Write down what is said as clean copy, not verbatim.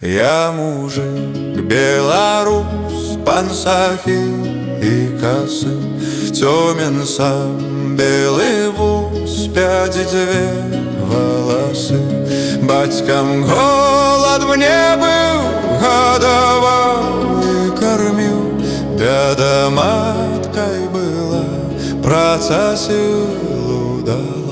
Я мужик, белорус, пансахи и косы, тёмен сам, белый вуз, 5-2 волосы. Батькам голод мне был, годовал и кормил, деда маткой была, праца силу дала.